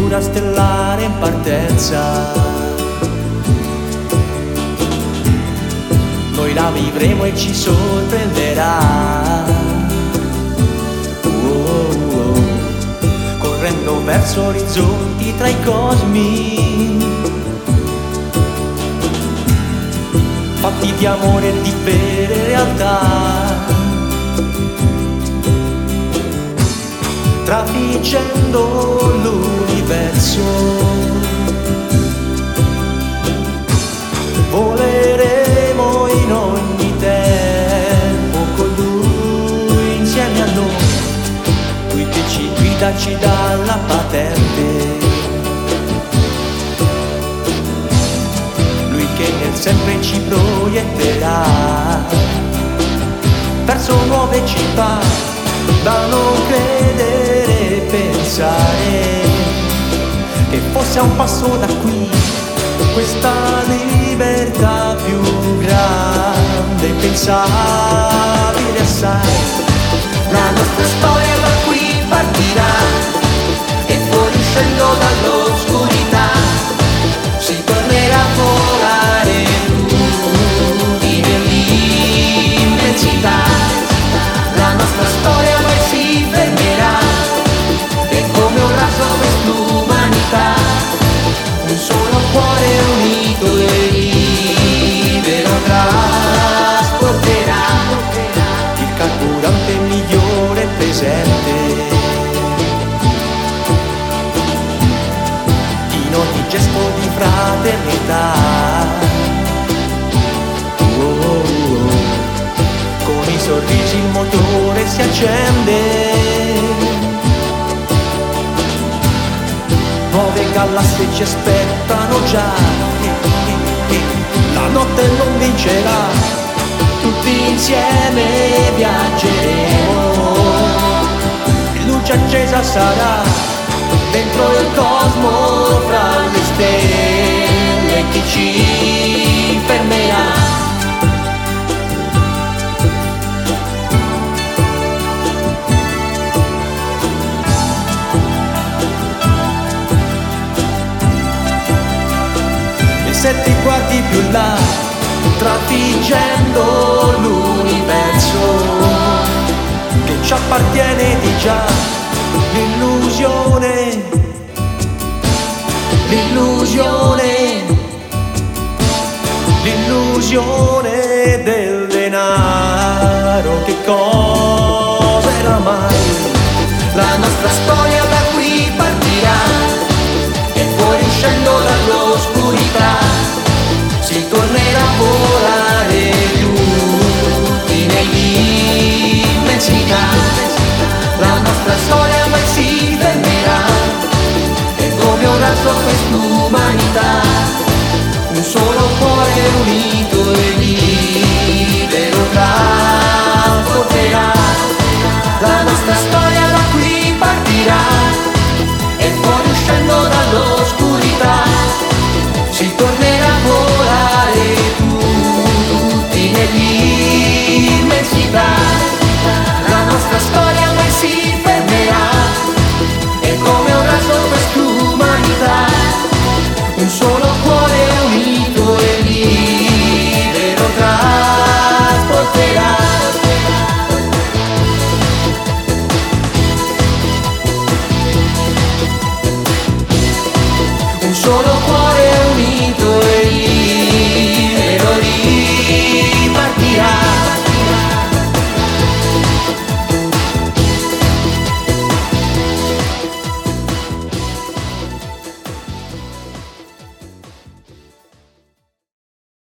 struttura stellare in partenza. Noi la vivremo e ci sorprenderà, correndo verso orizzonti tra i cosmi, fatti di amore e di vere realtà, trafiggendo l'universo. Voleremo in ogni tempo con lui, insieme a noi, lui che ci guida, ci dà la patente, lui che nel sempre ci proietterà verso nuove città da non credere e pensare che fosse a un passo da qui questa libertà più grande, pensabile assai. La nostra storia da qui partirà e fuoriuscendo dall'oscurità si tornerà a volare lungi nell'immensità. La nostra storia mai si fermerà e come un raso quest'umanità un solo cuore unito e libero trasporterà il carburante migliore presente in ogni gesto di fraternità. Con i sorrisi il motore si accende, nuove galassie ci aspettano già, la notte non vincerà, tutti insieme viaggeremo, luce accesa sarà dentro il cosmo fra le stelle, chi ci fermerà? Se ti guardi più là, trafiggendo l'universo che ci appartiene di già, l'illusione, l'illusione, l'illusione del denaro che